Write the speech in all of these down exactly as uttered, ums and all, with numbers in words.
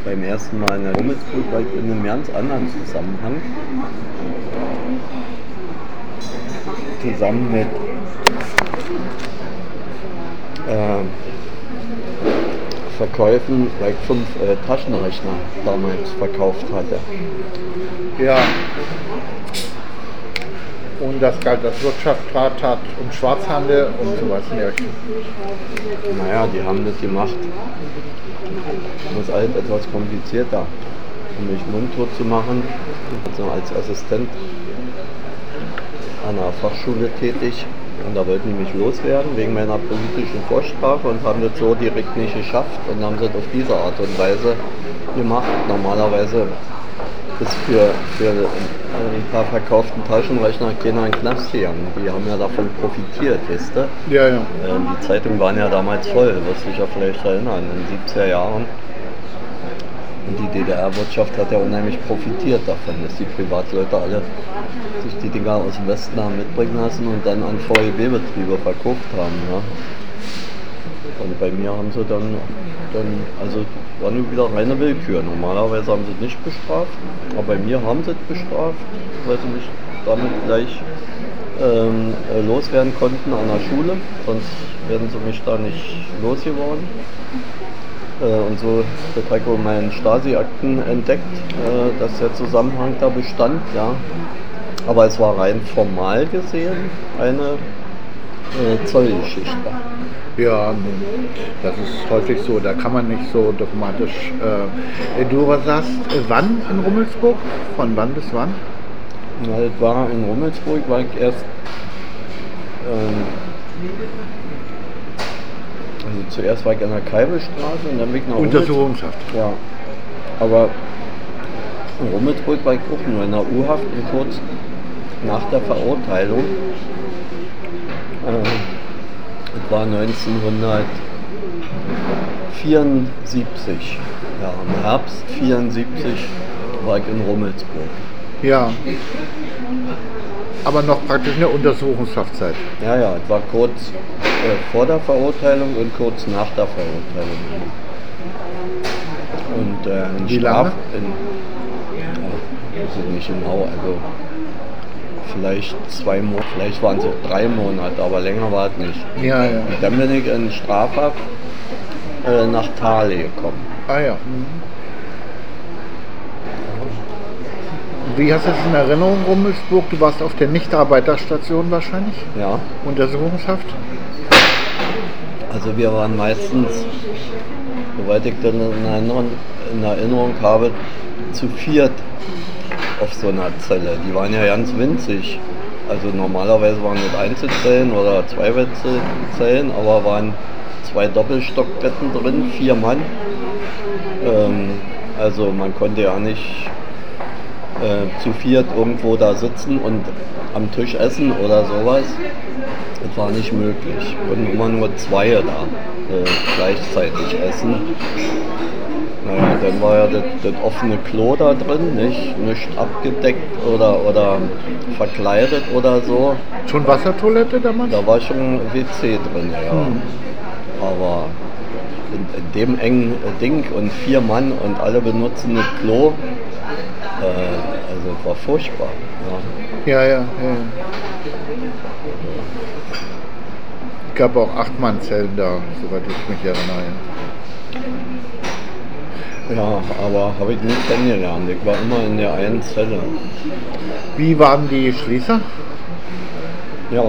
beim ersten Mal in der Rummelsburg war ich in einem ganz anderen Zusammenhang. Zusammen mit äh, Verkäufen, weil ich fünf äh, Taschenrechner damals verkauft hatte. Ja. Und das galt als Wirtschaftsstraftat und Schwarzhandel und sowas in der Richtung. Naja, die haben das gemacht. Das ist alles etwas komplizierter, um mich mundtot zu machen. Ich bin als Assistent an einer Fachschule tätig und da wollten die mich loswerden wegen meiner politischen Vorstrafe und haben das so direkt nicht geschafft und haben das auf diese Art und Weise gemacht. Normalerweise ist für, für ein paar verkauften Taschenrechner keiner in den Knast gegangen. Die haben ja davon profitiert, weißt du? Ja, ja. Die Zeitungen waren ja damals voll, wirst du dich ja vielleicht erinnern, in den siebziger Jahren. Und die D D R-Wirtschaft hat ja unheimlich profitiert davon, dass die Privatleute alle sich die Dinger aus dem Westen haben mitbringen lassen und dann an V E B-Betriebe verkauft haben. Ja. Und bei mir haben sie dann, dann, also war nur wieder reine Willkür. Normalerweise haben sie es nicht bestraft, aber bei mir haben sie es bestraft, weil sie mich damit gleich ähm, loswerden konnten an der Schule, sonst wären sie mich da nicht losgeworden. Äh, und so hat Heiko in meinen Stasi-Akten entdeckt, äh, dass der Zusammenhang da bestand, ja. Aber es war rein formal gesehen eine äh, Zollgeschichte. Ja, das ist häufig so, da kann man nicht so dogmatisch. Äh, du sagst, äh, wann in Rummelsburg? Von wann bis wann? Ja, das war in Rummelsburg, war ich erst, ähm, also zuerst war ich an der Keibelstraße und dann bin ich nach Untersuchungshaft. Ja, aber in Rummelsburg war ich auch nur in der U-Haft und kurz nach der Verurteilung. Äh, Das war neunzehnhundertvierundsiebzig, ja, im Herbst vierundsiebzig war ich in Rummelsburg. Ja, aber noch praktisch eine Untersuchungshaftzeit. Ja, ja, es war kurz äh, vor der Verurteilung und kurz nach der Verurteilung. Und äh, in Wie Straf... lange? In, ja, weiß ich nicht genau, also vielleicht zwei Monate, vielleicht waren es auch drei Monate, aber länger war es nicht. Ja, ja. Und dann bin ich in Strafhaft äh, nach Thale gekommen. Ah ja. Wie hast du es in Erinnerung, Rummelsburg? Du warst auf der Nichtarbeiterstation wahrscheinlich? Ja, Untersuchungshaft? also wir waren meistens, soweit ich dann in Erinnerung, in Erinnerung habe, zu viert auf so einer Zelle. Die waren ja ganz winzig. Also normalerweise waren das Einzelzellen oder Zwei-Bettzellen, aber waren zwei Doppelstockbetten drin, vier Mann. Ähm, also man konnte ja nicht äh, zu viert irgendwo da sitzen und am Tisch essen oder sowas. Das war nicht möglich. Und immer nur zwei da äh, gleichzeitig essen. Naja, dann war ja das, das offene Klo da drin, nicht, nicht abgedeckt oder, oder verkleidet oder so. Schon Wassertoilette damals? Da war schon W C drin, ja. Hm. Aber in, in dem engen Ding und vier Mann und alle benutzen das Klo, äh, also es war furchtbar. Ja, ja, ja. ja. Es gab auch Acht-Mann-Zellen da, soweit ich mich erinnere. Ja, aber habe ich nie kennengelernt. Ich war immer in der einen Zelle. Wie waren die Schließer? Ja,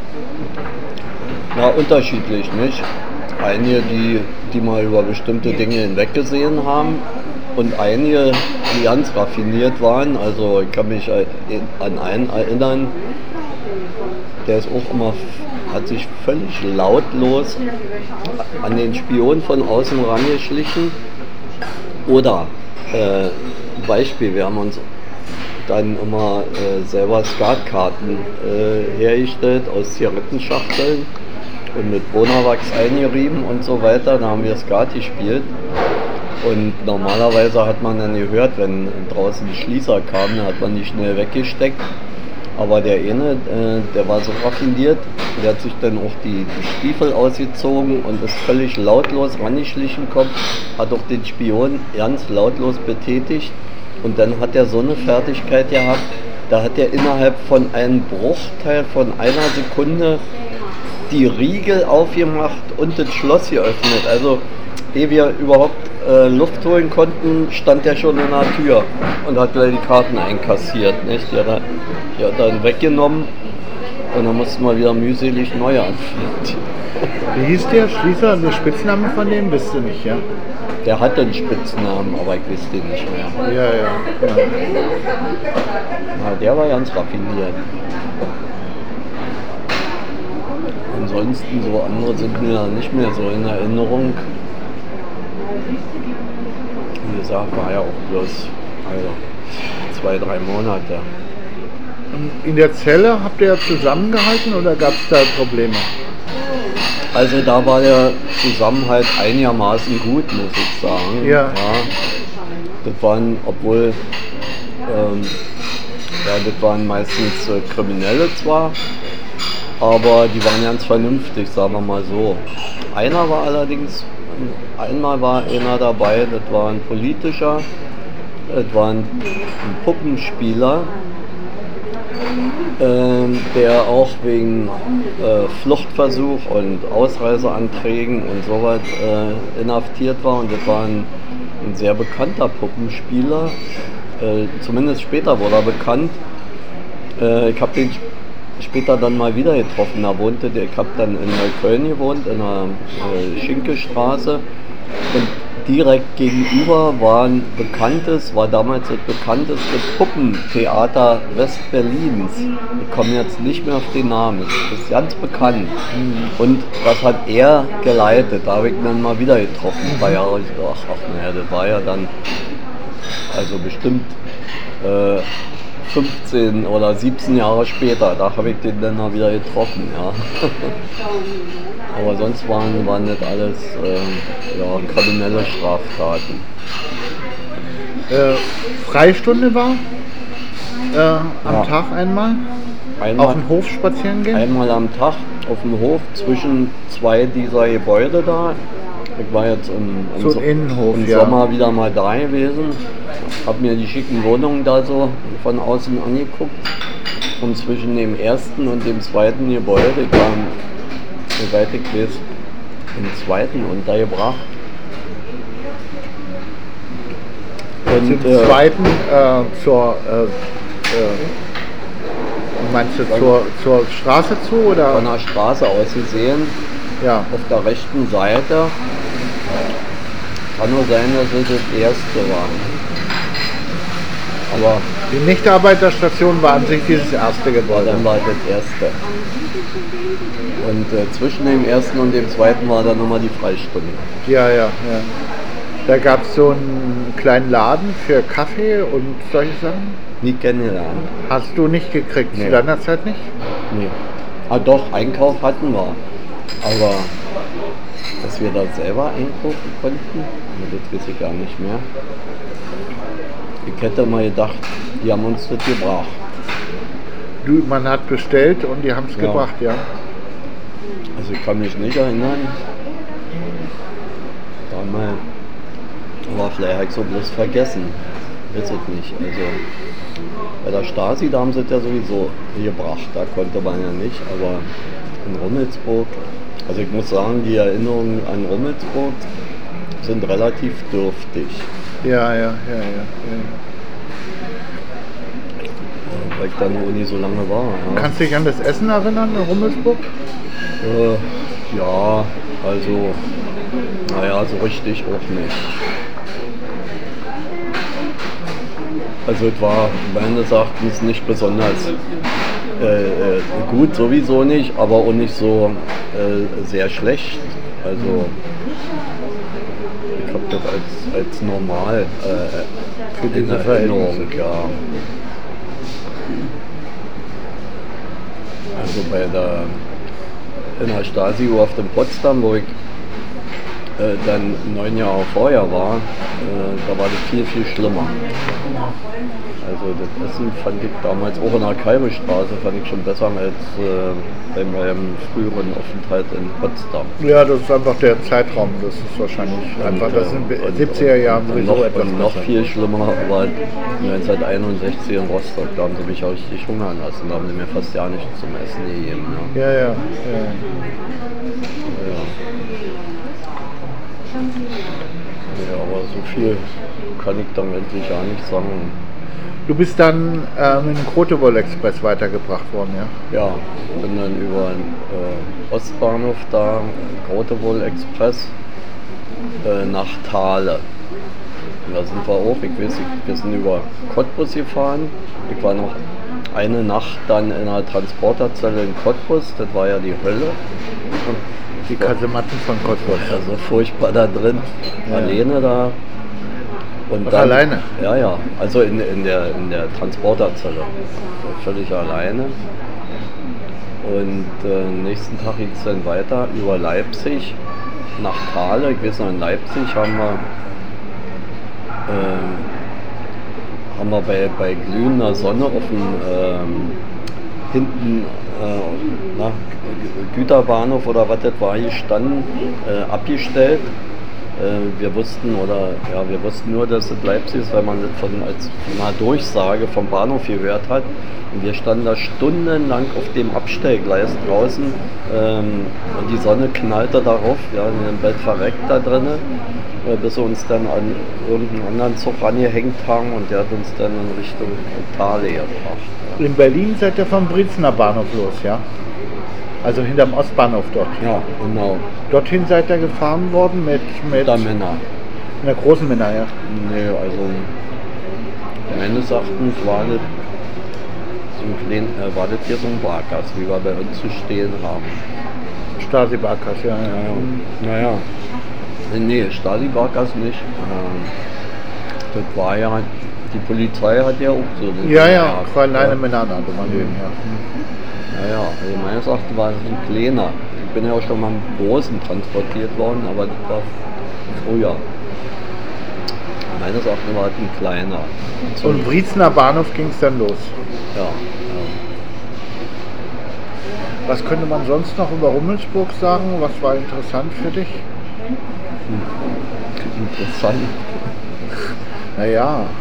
na, unterschiedlich, nicht? Einige, die, die mal über bestimmte Dinge hinweggesehen haben und einige, die ganz raffiniert waren. Also ich kann mich an einen erinnern, der ist auch immer, hat sich völlig lautlos an den Spion von außen rangeschlichen. Oder, äh, Beispiel, wir haben uns dann immer äh, selber Skatkarten äh, hergestellt aus Zigarettenschachteln und mit Bonawachs eingerieben und so weiter. Da haben wir Skat gespielt. Und normalerweise hat man dann gehört, wenn draußen die Schließer kamen, dann hat man die schnell weggesteckt. Aber der eine, äh, der war so raffiniert, der hat sich dann auch die, die Stiefel ausgezogen und ist völlig lautlos rangeschlichen gekommen, hat auch den Spion ganz lautlos betätigt und dann hat er so eine Fertigkeit gehabt, da hat er innerhalb von einem Bruchteil von einer Sekunde die Riegel aufgemacht und das Schloss geöffnet. Also ehe wir überhaupt äh, Luft holen konnten, stand er schon in der Tür und hat gleich die Karten einkassiert. Nicht? Die, hat er, die hat er dann weggenommen und dann mussten wir wieder mühselig neu anfangen. Wie hieß der Schließer? Der Spitzname von dem wisst ihr nicht, ja? Der hatte einen Spitznamen, aber ich wüsste ihn nicht mehr. Ja, ja. ja. Na, der war ganz raffiniert. Ansonsten so andere sind mir nicht mehr so in Erinnerung. Wie gesagt, war ja auch bloß also, zwei, drei Monate. In der Zelle habt ihr ja zusammengehalten oder gab es da Probleme? Also da war der Zusammenhalt einigermaßen gut, muss ich sagen. Ja. Ja, das waren, obwohl, ähm, ja, das waren meistens äh, Kriminelle zwar, aber die waren ganz vernünftig, sagen wir mal so. Einer war allerdings, einmal war einer dabei, das war ein politischer, das war ein, ein Puppenspieler, ähm, der auch wegen äh, Fluchtversuch und Ausreiseanträgen und sowas äh, inhaftiert war und das war ein, ein sehr bekannter Puppenspieler, äh, zumindest später wurde er bekannt. Äh, ich habe den später dann mal wieder getroffen. Da wohnte der, ich habe dann in Neukölln gewohnt, in der äh, Schinkestraße. Und direkt gegenüber war ein bekanntes, war damals das bekannteste Puppentheater Westberlins. Ich komme jetzt nicht mehr auf den Namen, das ist ganz bekannt. Und das hat er geleitet, da habe ich ihn dann mal wieder getroffen. Ein paar Jahre, ich dachte, ach naja, das war ja dann, also bestimmt äh, fünfzehn oder siebzehn Jahre später, da habe ich den dann mal wieder getroffen, ja. Aber sonst waren, waren das alles äh, ja, kriminelle Straftaten. Äh, Freistunde war äh, am Ja. Tag einmal? Einmal, Auf dem Hof spazieren gehen? einmal am Tag auf dem Hof zwischen zwei dieser Gebäude da. Ich war jetzt im, im, So ein So- Innenhof, im ja. Sommer wieder mal da gewesen, habe mir die schicken Wohnungen da so von außen angeguckt und zwischen dem ersten und dem zweiten Gebäude, ich war, soweit ich weiß, im zweiten untergebracht. Und, Zum äh, zweiten äh, zur, äh, äh, meinst du zur, zur Straße zu oder? von der Straße aus gesehen, Ja. auf der rechten Seite. Kann nur sein, dass es das erste war. Aber Die Nichtarbeiterstation war an sich dieses erste Gebäude. dann war das erste. Und äh, zwischen dem ersten und dem zweiten war dann nochmal die Freistunde. Ja, ja, ja. Da gab es so einen kleinen Laden für Kaffee und solche Sachen. Nie kennengelernt. Hast du nicht gekriegt, Nee. zu deiner Zeit nicht? Nee. Ah doch, Einkauf hatten wir. Aber dass wir da selber einkaufen konnten, das weiß ich gar nicht mehr. Ich hätte mal gedacht, die haben uns das gebracht. Du, man hat bestellt und die haben es Ja. gebracht, ja. Also ich kann mich nicht erinnern. Damals, aber vielleicht habe ich so bloß vergessen. Weiß ich nicht. Also bei der Stasi, da haben sie es ja sowieso gebracht. Da konnte man ja nicht. Aber in Rummelsburg, also ich muss sagen, die Erinnerungen an Rummelsburg sind relativ dürftig. Ja, ja, ja, ja. ja. Weil ich dann noch nie so lange war. Ja. Kannst du dich an das Essen erinnern in Rummelsburg? Äh, ja, also, naja, so richtig auch nicht. Also es war meines Erachtens nicht besonders äh, äh, gut, sowieso nicht, aber auch nicht so äh, sehr schlecht. Also ich habe das als, als normal äh, Für in diese Erinnerung, Verhältnisse. ja. Also bei der, in der Stasi-U-Haft in Potsdam, wo ich äh, dann neun Jahre vorher war, äh, da war das viel, viel schlimmer. Also das Essen fand ich damals auch in der Kalbestraße fand ich schon besser als äh, bei meinem früheren Aufenthalt in Potsdam. Ja, das ist einfach der Zeitraum. Das ist wahrscheinlich einfach, das sind in siebziger Jahren sowieso noch, etwas und noch besser. viel schlimmer war neunzehnhunderteinundsechzig in Rostock. Da haben sie mich auch richtig hungern lassen. Da haben sie mir fast ja nichts zum Essen gegeben. Ja. Ja, ja. ja. Ja. Ja, aber so viel kann ich dann endlich gar nicht sagen. Du bist dann äh, mit dem Krotewohl Express weitergebracht worden, ja? Ja, bin dann über den äh, Ostbahnhof da, Krotewohl Express, äh, nach Thale. Und da sind wir auch, ich weiß nicht, wir sind über Cottbus gefahren. Ich war noch eine Nacht dann in einer Transporterzelle in Cottbus, das war ja die Hölle. Die Kasematten von Cottbus. Also furchtbar da drin, Ja. alleine da. Und Ach, dann, alleine? Ja, ja, also in, in, der, in der Transporterzelle, völlig alleine. Und äh, nächsten Tag ging es dann weiter über Leipzig nach Thale. Ich weiß noch, in Leipzig haben wir, ähm, haben wir bei, bei glühender Sonne auf dem ähm, hinten äh, na, Güterbahnhof oder was das war, gestanden, äh, abgestellt. Wir wussten oder ja, wir wussten nur, dass es Leipzig ist, weil man das von, als von einer Durchsage vom Bahnhof gehört hat. Und wir standen da stundenlang auf dem Abstellgleis draußen ähm, und die Sonne knallte darauf, ja, in dem Bett verreckt da drinnen, äh, bis wir uns dann an irgendeinen anderen Zug rangehängt haben und der hat uns dann in Richtung Thale gebracht. Ja. In Berlin seid ihr vom Briezner Bahnhof los, ja? Also hinterm Ostbahnhof dort. Ja, genau. Dorthin seid ihr gefahren worden mit, mit Der Männer. einer großen Männer, ja? Nee, also meines Erachtens war das, so ein klein, äh, war das hier so ein Barkas, wie wir bei uns zu stehen haben. Stasi-Barkas, ja, ja. Ja, naja. Nee, Stasi-Barkas nicht. Ähm, das war ja, die Polizei hat ja auch so. Ja, ja, kleine Männer nannte man den, ja. Naja, also meines Erachtens war es ein kleiner. Ich bin ja auch schon mal im Großen transportiert worden, aber das war früher. Meines Erachtens war es ein kleiner. So, Und Briezner Bahnhof ging es dann los. ja, ja. Was könnte man sonst noch über Rummelsburg sagen? Was war interessant für dich? Interessant. Naja,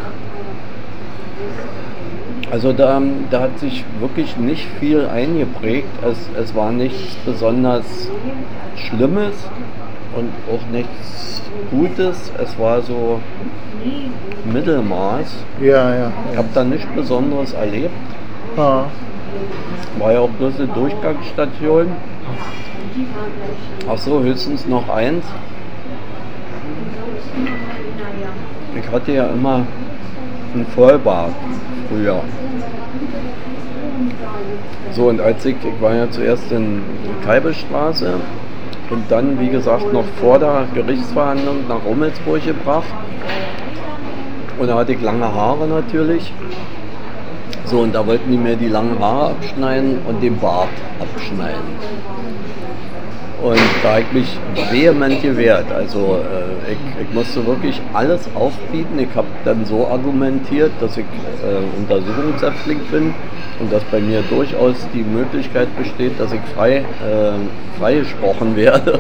Also da, da hat sich wirklich nicht viel eingeprägt. Es, es war nichts besonders Schlimmes und auch nichts Gutes. Es war so Mittelmaß. ja, ja. Ich habe da nichts Besonderes erlebt. ja. War ja auch bloß eine Durchgangsstation. Ach so, höchstens noch eins. Ich hatte ja immer einen Vollbart früher. So, und als ich, ich war ja zuerst in Kalbestraße und dann, wie gesagt, noch vor der Gerichtsverhandlung nach Rummelsburg gebracht. Und da hatte ich lange Haare natürlich. So, und da wollten die mir die langen Haare abschneiden und den Bart abschneiden. Und da habe ich mich vehement gewehrt. Also äh, ich, ich musste wirklich alles aufbieten. Ich habe dann so argumentiert, dass ich äh, Untersuchungshaftpflicht bin und dass bei mir durchaus die Möglichkeit besteht, dass ich frei, äh, freigesprochen werde.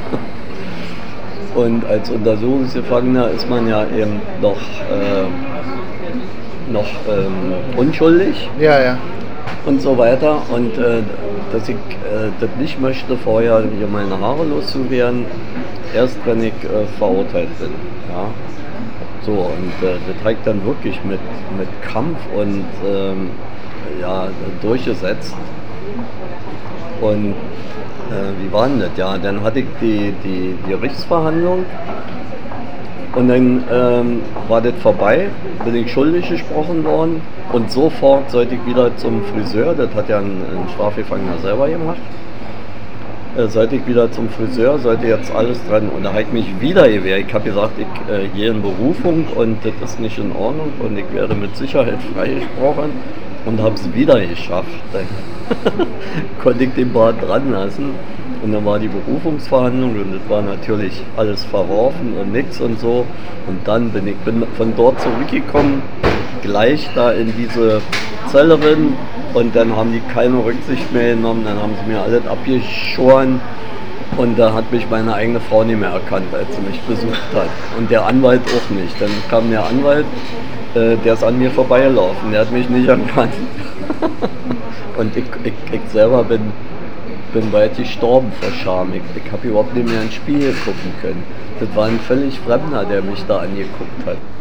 Und als Untersuchungsgefangener ist man ja eben noch, äh, noch ähm, unschuldig. Ja, ja. Und so weiter. Und äh, dass ich äh, das nicht möchte, vorher hier meine Haare loszuwerden, erst wenn ich äh, verurteilt bin. Ja? So, und äh, das habe ich dann wirklich mit, mit Kampf und ähm, ja, durchgesetzt. Und äh, wie war denn das? Ja, dann hatte ich die, die, die Gerichtsverhandlung. Und dann ähm, war das vorbei, bin ich schuldig gesprochen worden und sofort sollte ich wieder zum Friseur, das hat ja ein, ein Strafgefangener selber gemacht, äh, sollte ich wieder zum Friseur, sollte jetzt alles dran und da habe ich mich wieder gewehrt. Ich habe gesagt, ich äh, gehe in Berufung und das ist nicht in Ordnung und ich werde mit Sicherheit freigesprochen und habe es wieder geschafft. Dann konnte ich den Bart dran lassen. Und dann war die Berufungsverhandlung und das war natürlich alles verworfen und nix und so. Und dann bin ich bin von dort zurückgekommen gleich da in diese Zelle rein und dann haben die keine Rücksicht mehr genommen, dann haben sie mir alles abgeschoren und da hat mich meine eigene Frau nicht mehr erkannt, als sie mich besucht hat und der Anwalt auch nicht. Dann kam der Anwalt, äh, der ist an mir vorbeigelaufen, der hat mich nicht erkannt und ich, ich, ich selber bin, bin weit gestorben vor Scham, ich, ich habe überhaupt nicht mehr ins Spiel gucken können. Das war ein völlig Fremder, der mich da angeguckt hat.